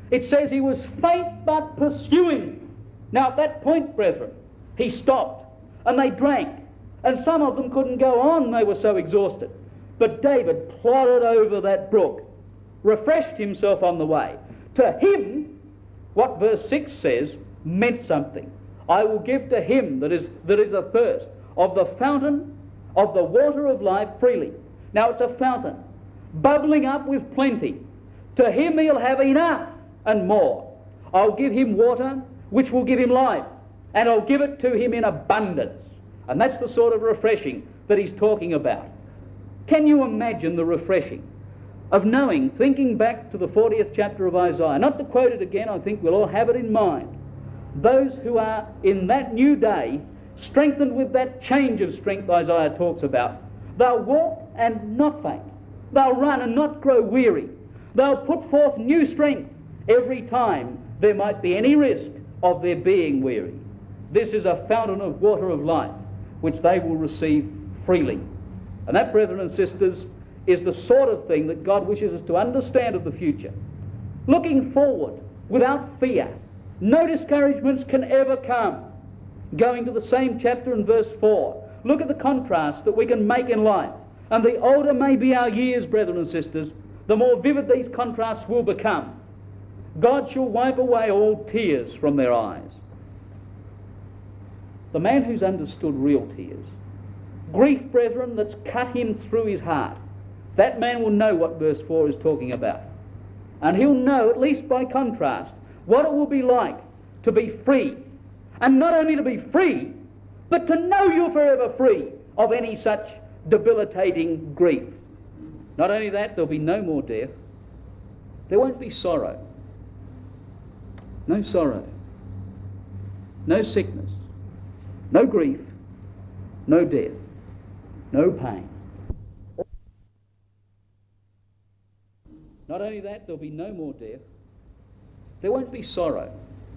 It says he was faint but pursuing. Now at that point, brethren, he stopped and they drank, and some of them couldn't go on, they were so exhausted. But David plodded over that brook, refreshed himself on the way. To him, what verse six says meant something. I will give to him that is that is athirst of the fountain of the water of life freely. Now it's a fountain, bubbling up with plenty. To him he'll have enough and more. I'll give him water which will give him life, and I'll give it to him in abundance. And that's the sort of refreshing that he's talking about. Can you imagine the refreshing of knowing, thinking back to the fortieth chapter of Isaiah, not to quote it again, I think we'll all have it in mind, those who are in that new day, strengthened with that change of strength Isaiah talks about, they'll walk and not faint. They'll run and not grow weary. They'll put forth new strength every time there might be any risk of their being weary. This is a fountain of water of life which they will receive freely. And that, brethren and sisters, is the sort of thing that God wishes us to understand of the future. Looking forward without fear. No discouragements can ever come. Going to the same chapter in verse four, look at the contrast that we can make in life. And the older may be our years, brethren and sisters, the more vivid these contrasts will become. God shall wipe away all tears from their eyes. The man who's understood real tears, grief, brethren, that's cut him through his heart, that man will know what verse four is talking about. And he'll know, at least by contrast, what it will be like to be free. And not only to be free, but to know you're forever free of any such debilitating grief. Not only that, there'll be no more death. There won't be sorrow. No sorrow. No sickness. No grief. No death. No pain. Not only that, there'll be no more death. There won't be sorrow.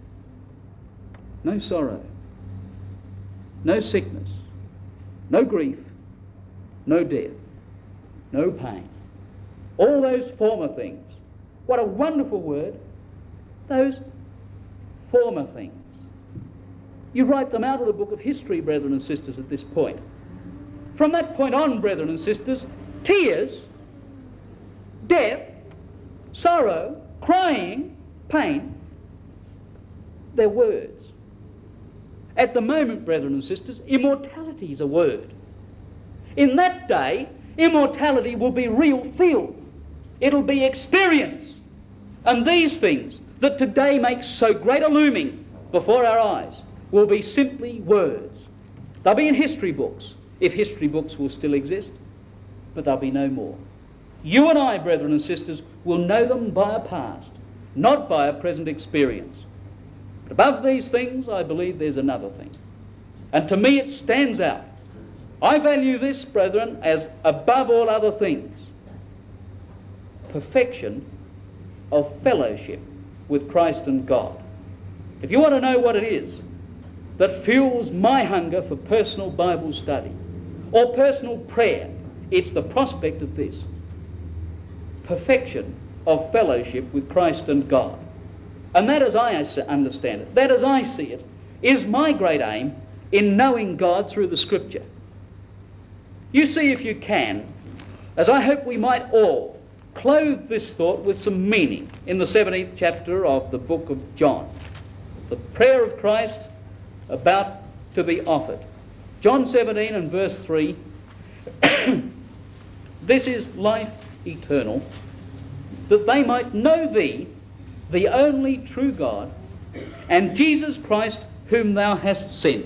No sorrow. No sickness. No grief. No death. No pain. All those former things. What a wonderful word. Those former things. You write them out of the book of history, brethren and sisters, at this point. From that point on, brethren and sisters, tears, death, sorrow, crying, pain, they're words. At the moment, brethren and sisters, immortality is a word. In that day, immortality will be real feel. It'll be experience. And these things that today make so great a looming before our eyes will be simply words. They'll be in history books, if history books will still exist, but there'll be no more. You and I, brethren and sisters, will know them by a past, not by a present experience. But above these things, I believe there's another thing. And to me it stands out. I value this, brethren, as above all other things. Perfection of fellowship with Christ and God. If you want to know what it is that fuels my hunger for personal Bible study or personal prayer, it's the prospect of this. Perfection of fellowship with Christ and God. And that, as I understand it, that as I see it, is my great aim in knowing God through the Scripture. You see, if you can, as I hope we might all, clothe this thought with some meaning in the seventeenth chapter of the book of John. The prayer of Christ about to be offered. John seventeen and verse three. This is life eternal, that they might know thee, the only true God, and Jesus Christ whom thou hast sent.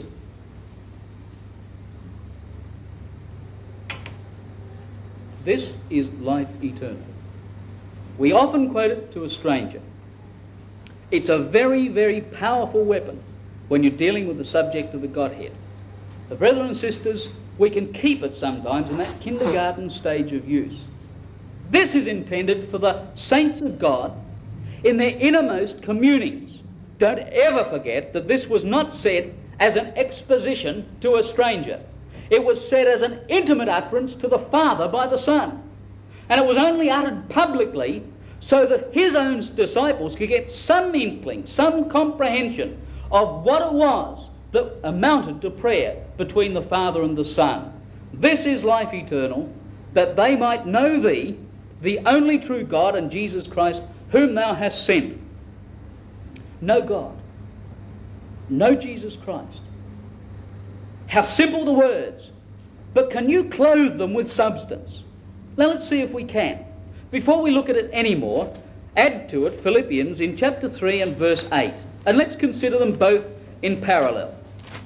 This is life eternal. We often quote it to a stranger. It's a very, very powerful weapon when you're dealing with the subject of the Godhead. The brethren and sisters, we can keep it sometimes in that kindergarten stage of use. This is intended for the saints of God in their innermost communings. Don't ever forget that this was not said as an exposition to a stranger. It was said as an intimate utterance to the Father by the Son. And it was only uttered publicly so that his own disciples could get some inkling, some comprehension of what it was that amounted to prayer between the Father and the Son. This is life eternal, that they might know thee, the only true God, and Jesus Christ, whom thou hast sent. Know God. Know Jesus Christ. How simple the words, but can you clothe them with substance? Now let's see if we can. Before we look at it anymore, add to it Philippians in chapter three and verse eight. And let's consider them both in parallel.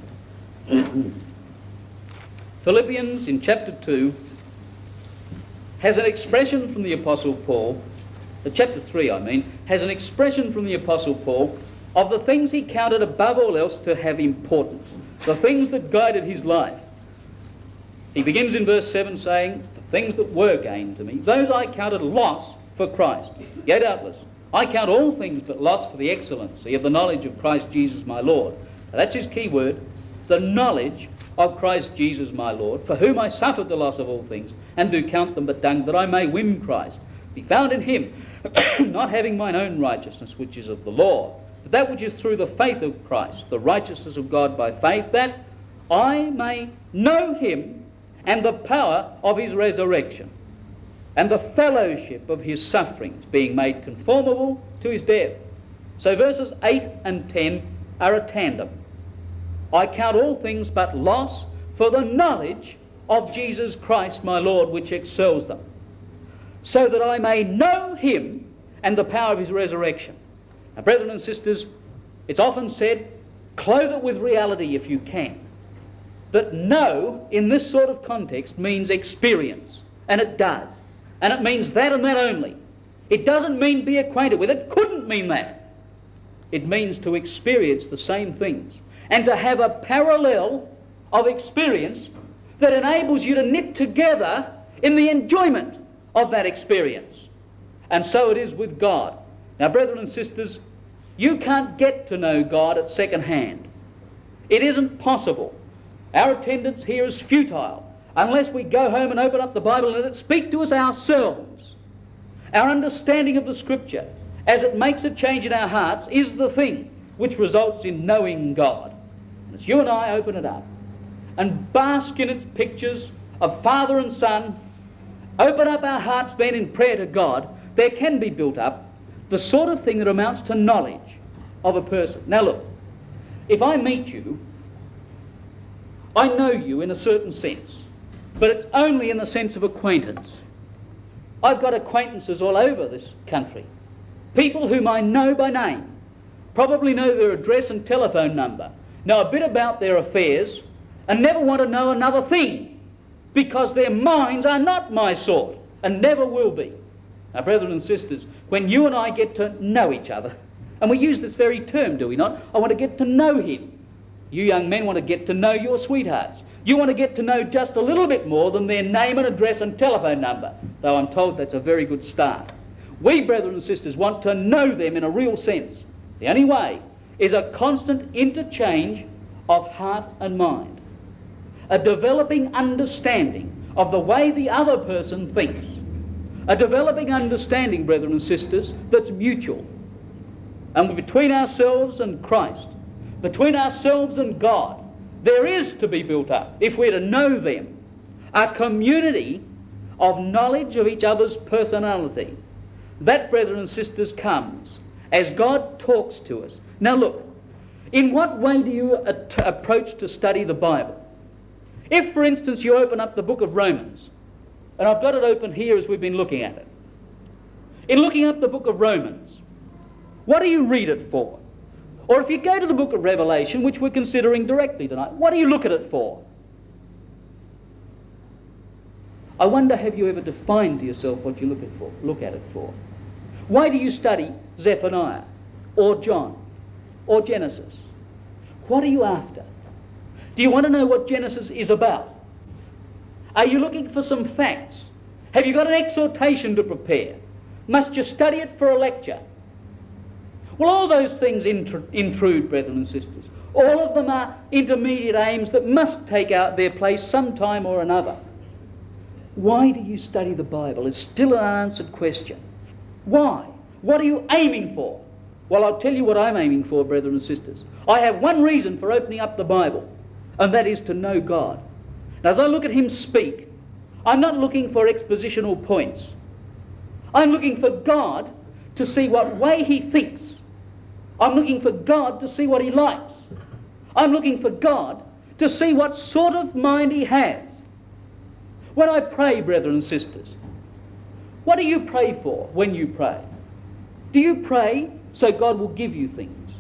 Philippians in chapter two has an expression from the Apostle Paul, uh, chapter three I mean, has an expression from the Apostle Paul of the things he counted above all else to have importance, the things that guided his life. He begins in verse seven saying, the things that were gain to me, those I counted loss for Christ. Yea, doubtless, I count all things but loss for the excellency of the knowledge of Christ Jesus my Lord. Now, that's his key word, the knowledge of Christ Jesus my Lord, for whom I suffered the loss of all things, and do count them but dung, that I may win Christ, be found in him, not having mine own righteousness, which is of the law, but that which is through the faith of Christ, the righteousness of God by faith, that I may know him and the power of his resurrection, and the fellowship of his sufferings, being made conformable to his death. So verses eight and ten are a tandem. I count all things but loss for the knowledge of Jesus Christ my Lord, which excels them, so that I may know him and the power of his resurrection. Now, brethren and sisters, it's often said, clothe it with reality if you can. But know in this sort of context means experience, and it does. And it means that and that only. It doesn't mean be acquainted with it. Couldn't mean that. It means to experience the same things and to have a parallel of experience that enables you to knit together in the enjoyment of that experience. And so it is with God. Now, brethren and sisters, you can't get to know God at second hand. It isn't possible. Our attendance here is futile unless we go home and open up the Bible and let it speak to us ourselves. Our understanding of the Scripture, as it makes a change in our hearts, is the thing which results in knowing God. And as you and I open it up and bask in its pictures of Father and Son, open up our hearts then in prayer to God, there can be built up the sort of thing that amounts to knowledge of a person. Now look, if I meet you, I know you in a certain sense, but it's only in the sense of acquaintance. I've got acquaintances all over this country, people whom I know by name, probably know their address and telephone number, know a bit about their affairs, and never want to know another thing, because their minds are not my sort, and never will be. Now, brethren and sisters, when you and I get to know each other, and we use this very term, do we not? I want to get to know him. You young men want to get to know your sweethearts. You want to get to know just a little bit more than their name and address and telephone number, though I'm told that's a very good start. We, brethren and sisters, want to know them in a real sense. The only way is a constant interchange of heart and mind, a developing understanding of the way the other person thinks, a developing understanding, brethren and sisters, that's mutual. And between ourselves and Christ, between ourselves and God, there is to be built up, if we're to know them, a community of knowledge of each other's personality. That, brethren and sisters, comes as God talks to us. Now look, in what way do you at- approach to study the Bible? If, for instance, you open up the book of Romans, and I've got it open here as we've been looking at it. In looking up the book of Romans, what do you read it for? Or if you go to the book of Revelation, which we're considering directly tonight, what do you look at it for? I wonder, have you ever defined to yourself what you look at for? Look at it for? Why do you study Zephaniah or John or Genesis? What are you after? Do you want to know what Genesis is about? Are you looking for some facts? Have you got an exhortation to prepare? Must you study it for a lecture? Well, all those things intr- intrude, brethren and sisters. All of them are intermediate aims that must take out their place sometime or another. Why do you study the Bible? It's still an unanswered question. Why? What are you aiming for? Well, I'll tell you what I'm aiming for, brethren and sisters. I have one reason for opening up the Bible, and that is to know God. Now, as I look at him speak, I'm not looking for expositional points. I'm looking for God to see what way he thinks. I'm looking for God to see what he likes. I'm looking for God to see what sort of mind he has. When I pray, brethren and sisters, what do you pray for when you pray? Do you pray so God will give you things?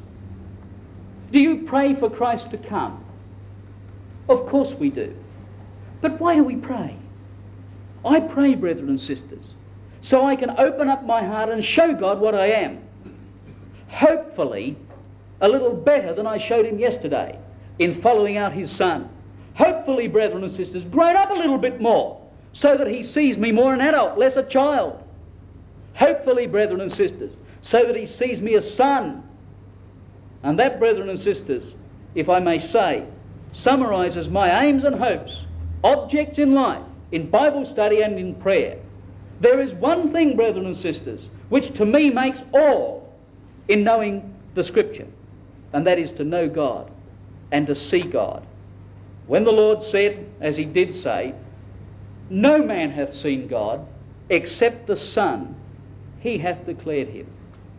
Do you pray for Christ to come? Of course we do. But why do we pray? I pray, brethren and sisters, so I can open up my heart and show God what I am. Hopefully, a little better than I showed him yesterday in following out his Son. Hopefully, brethren and sisters, grown up a little bit more so that he sees me more an adult, less a child. Hopefully, brethren and sisters, so that he sees me a son. And that, brethren and sisters, if I may say, summarises my aims and hopes, objects in life, in Bible study and in prayer. There is one thing, brethren and sisters, which to me makes all in knowing the Scripture, and that is to know God and to see God. When the Lord said, as he did say, no man hath seen God except the Son, he hath declared him.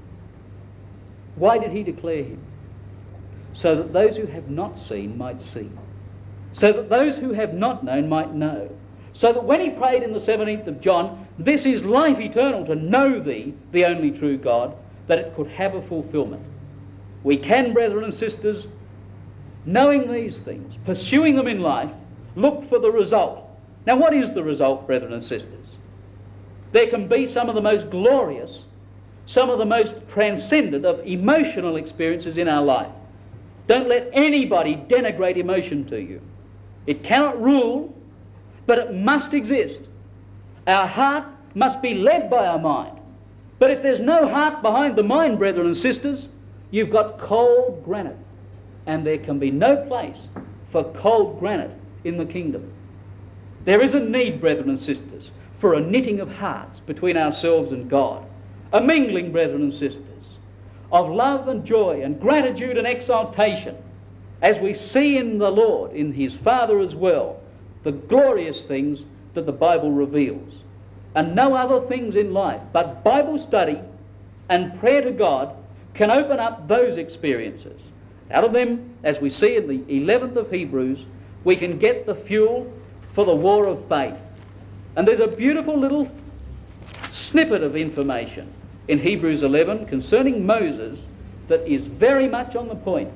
Why did he declare him? So that those who have not seen might see. So that those who have not known might know. So that when he prayed in the seventeenth of John, this is life eternal, to know thee, the only true God, that it could have a fulfilment. We can, brethren and sisters, knowing these things, pursuing them in life, look for the result. Now, what is the result, brethren and sisters? There can be some of the most glorious, some of the most transcendent of emotional experiences in our life. Don't let anybody denigrate emotion to you. It cannot rule, but it must exist. Our heart must be led by our mind. But if there's no heart behind the mind, brethren and sisters, you've got cold granite. And there can be no place for cold granite in the kingdom. There is a need, brethren and sisters, for a knitting of hearts between ourselves and God. A mingling, brethren and sisters, of love and joy and gratitude and exaltation, as we see in the Lord, in his Father as well, the glorious things that the Bible reveals. And no other things in life but Bible study and prayer to God can open up those experiences. Out of them, as we see in the eleventh of Hebrews, we can get the fuel for the war of faith. And there's a beautiful little snippet of information in Hebrews eleven concerning Moses that is very much on the point.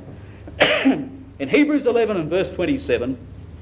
In Hebrews eleven and verse twenty-seven,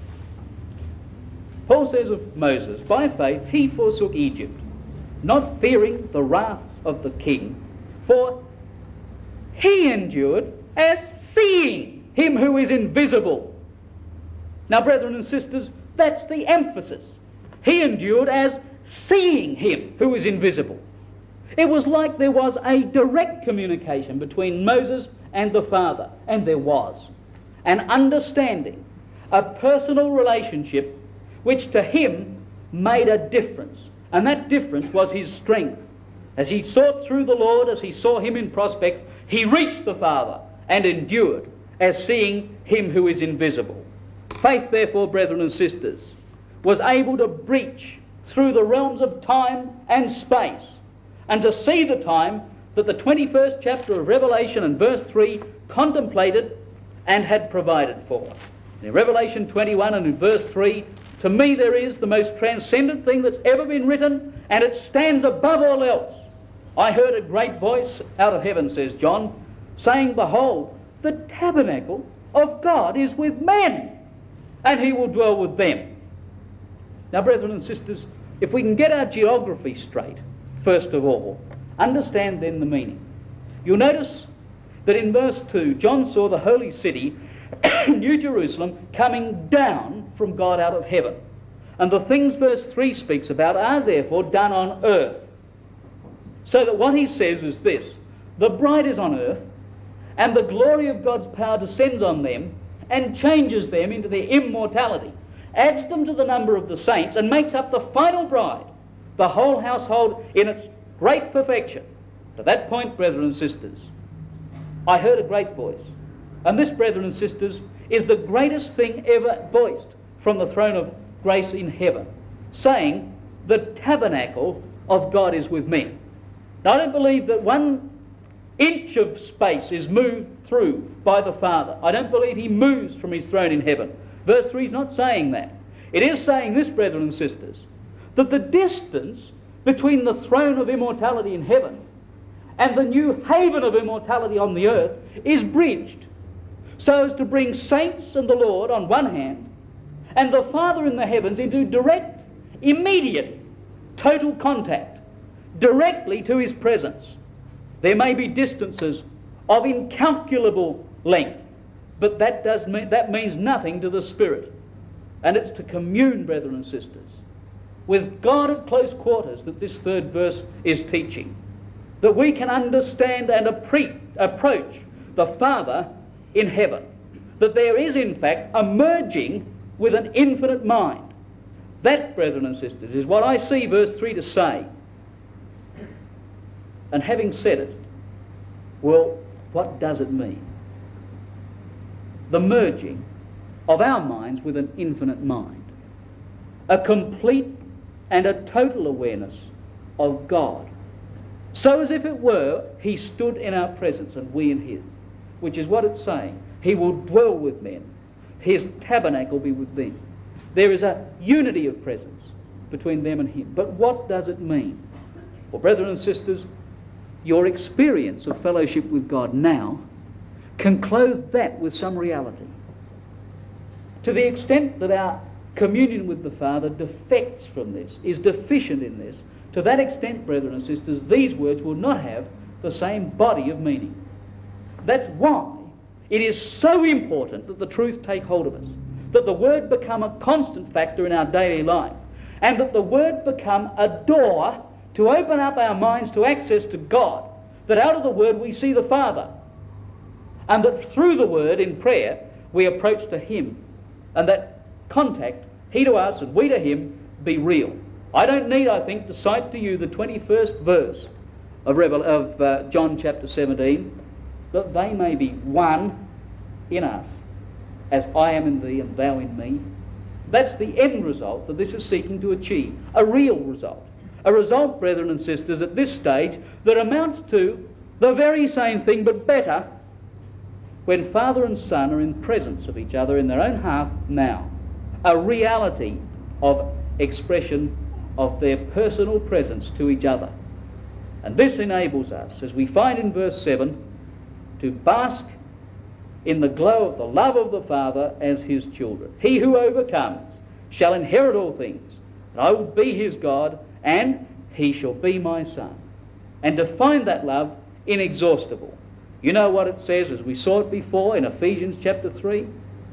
Paul says of Moses, by faith he forsook Egypt, not fearing the wrath of the king, for he endured as seeing him who is invisible. Now, brethren and sisters, that's the emphasis. He endured as seeing him who is invisible. It was like there was a direct communication between Moses and the Father, and there was an understanding, a personal relationship which to him made a difference. And that difference was his strength. As he sought through the Lord, as he saw him in prospect, he reached the Father and endured as seeing him who is invisible. Faith, therefore, brethren and sisters, was able to breach through the realms of time and space and to see the time that the twenty-first chapter of Revelation and verse three contemplated and had provided for. In Revelation twenty-one and in verse three, to me there is the most transcendent thing that's ever been written, and it stands above all else. I heard a great voice out of heaven, says John, saying, behold, the tabernacle of God is with men, and he will dwell with them. Now, brethren and sisters, if we can get our geography straight, first of all, understand then the meaning. You'll notice that in verse two, John saw the holy city, New Jerusalem, coming down from God out of heaven. And the things verse three speaks about are therefore done on earth. So that what he says is this: the bride is on earth, and the glory of God's power descends on them and changes them into their immortality, adds them to the number of the saints, and makes up the final bride, the whole household in its great perfection. To that point, brethren and sisters, I heard a great voice. And this, brethren and sisters, is the greatest thing ever voiced from the throne of grace in heaven, saying, the tabernacle of God is with men. Now, I don't believe that one inch of space is moved through by the Father. I don't believe he moves from his throne in heaven. Verse three is not saying that. It is saying this, brethren and sisters, that the distance between the throne of immortality in heaven and the new haven of immortality on the earth is bridged so as to bring saints and the Lord on one hand and the Father in the heavens into direct, immediate, total contact, directly to his presence. There may be distances of incalculable length, but that does mean, that means nothing to the Spirit. And it's to commune, brethren and sisters, with God at close quarters that this third verse is teaching, that we can understand and appre- approach the Father in heaven, that there is in fact a merging with an infinite mind. That, brethren and sisters, is what I see verse three to say. And having said it, well, what does it mean? The merging of our minds with an infinite mind. A complete and a total awareness of God. So as if it were, he stood in our presence and we in his. Which is what it's saying. He will dwell with men. His tabernacle be with them. There is a unity of presence between them and him. But what does it mean? Well, brethren and sisters, your experience of fellowship with God now can clothe that with some reality. To the extent that our communion with the Father defects from this, is deficient in this, to that extent, brethren and sisters, these words will not have the same body of meaning. That's why it is so important that the truth take hold of us, that the Word become a constant factor in our daily life, and that the Word become a door to open up our minds to access to God, that out of the Word we see the Father, and that through the Word in prayer we approach to him, and that contact, he to us and we to him, be real. I don't need, I think, to cite to you the twenty-first verse of, Revel- of uh, John chapter seventeen, that they may be one in us, as I am in thee and thou in me. That's the end result that this is seeking to achieve, a real result. A result, brethren and sisters, at this stage that amounts to the very same thing but better when Father and Son are in presence of each other in their own heart now. A reality of expression of their personal presence to each other. And this enables us, as we find in verse seven, to bask in the glow of the love of the Father as his children. He who overcomes shall inherit all things, and I will be his God, and he shall be my son. And to find that love inexhaustible. You know what it says, as we saw it before in Ephesians chapter three,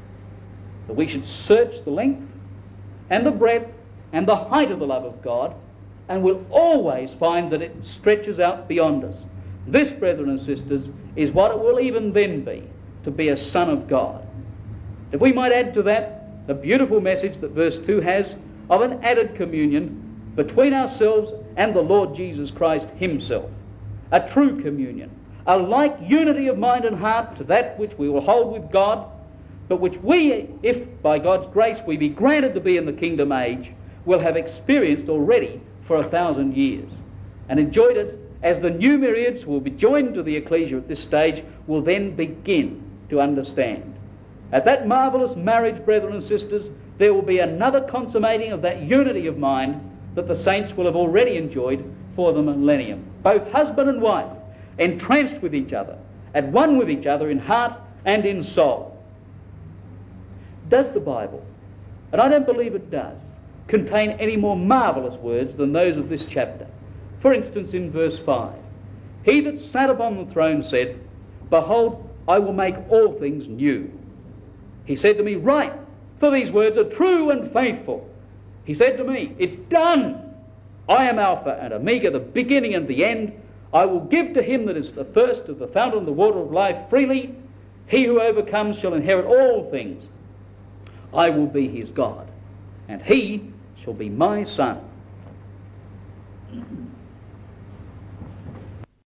that we should search the length and the breadth and the height of the love of God, and we'll always find that it stretches out beyond us. This, brethren and sisters, is what it will even then be, to be a son of God. If we might add to that the beautiful message that verse two has of an added communion between ourselves and the Lord Jesus Christ himself, a true communion, a like unity of mind and heart to that which we will hold with God, but which we, if by God's grace we be granted to be in the kingdom age, will have experienced already for a thousand years, and enjoyed it as the new myriads who will be joined to the ecclesia at this stage will then begin to understand. At that marvellous marriage, brethren and sisters, there will be another consummating of that unity of mind that the saints will have already enjoyed for the millennium. Both husband and wife, entranced with each other, at one with each other in heart and in soul. Does the Bible, and I don't believe it does, contain any more marvellous words than those of this chapter? For instance, in verse five, he that sat upon the throne said, behold, I will make all things new. He said to me, write, for these words are true and faithful. He said to me, it's done. I am Alpha and Omega, the beginning and the end. I will give to him that is the first of the fountain of the water of life freely. He who overcomes shall inherit all things. I will be his God, and he shall be my son.